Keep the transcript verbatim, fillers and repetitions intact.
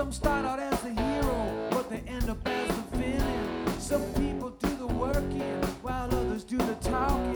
Some start out as the hero, but they end up as the villain. Some people do the working, while others do the talking.